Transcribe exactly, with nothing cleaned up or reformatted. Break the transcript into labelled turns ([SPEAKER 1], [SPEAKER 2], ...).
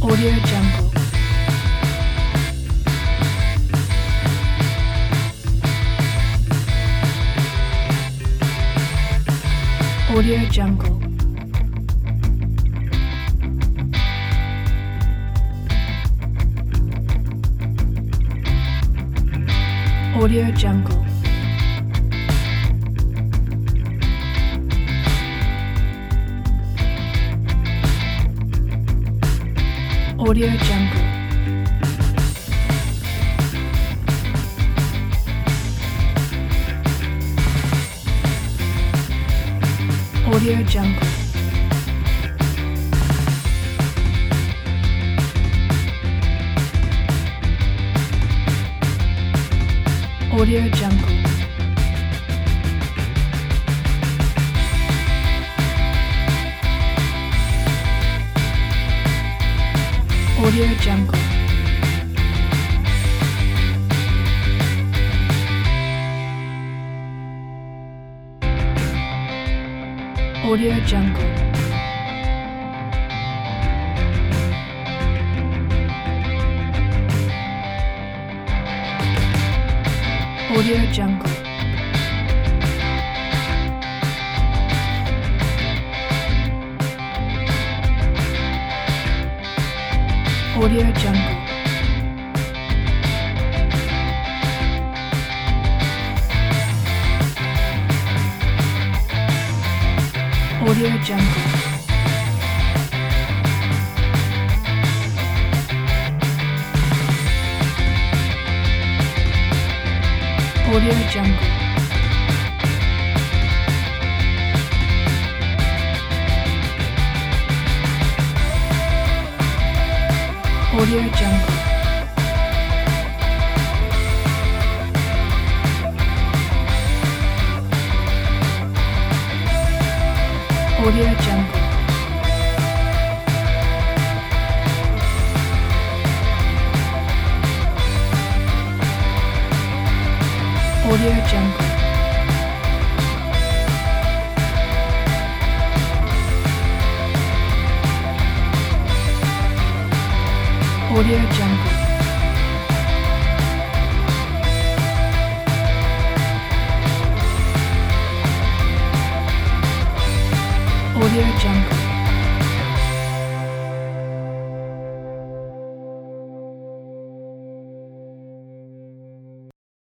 [SPEAKER 1] Audio Jungle. Audio Jungle. Audio Jungle. Audio Jungle. Audio Jungle. Audio Jungle. Audio Jungle. Audio Jungle. Audio Jungle. Audio Jungle. Audio Jungle. Audio Jungle. Audio Jungle. Audio Jungle. Audio Jungle. Audio Jungle. Audio Jungle.